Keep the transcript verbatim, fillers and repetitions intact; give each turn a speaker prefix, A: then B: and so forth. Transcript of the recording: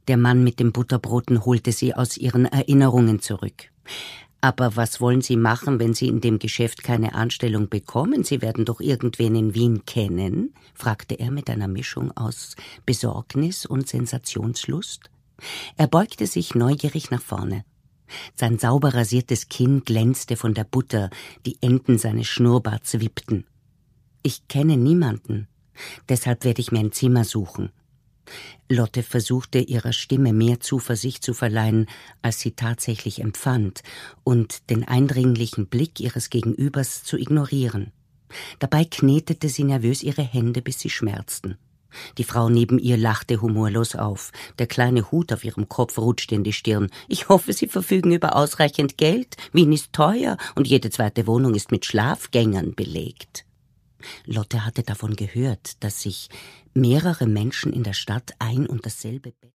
A: Der Mann mit den Butterbroten holte sie aus ihren Erinnerungen zurück. »Aber was wollen Sie machen, wenn Sie in dem Geschäft keine Anstellung bekommen? Sie werden doch irgendwen in Wien kennen?« fragte er mit einer Mischung aus Besorgnis und Sensationslust. Er beugte sich neugierig nach vorne. Sein sauber rasiertes Kinn glänzte von der Butter, die Enden seines Schnurrbarts wippten. »Ich kenne niemanden. Deshalb werde ich mir ein Zimmer suchen.« Lotte versuchte, ihrer Stimme mehr Zuversicht zu verleihen, als sie tatsächlich empfand, und den eindringlichen Blick ihres Gegenübers zu ignorieren. Dabei knetete sie nervös ihre Hände, bis sie schmerzten. Die Frau neben ihr lachte humorlos auf. Der kleine Hut auf ihrem Kopf rutschte in die Stirn. »Ich hoffe, Sie verfügen über ausreichend Geld. Wien ist teuer und jede zweite Wohnung ist mit Schlafgängern belegt.« Lotte hatte davon gehört, dass sich mehrere Menschen in der Stadt ein und dasselbe Bett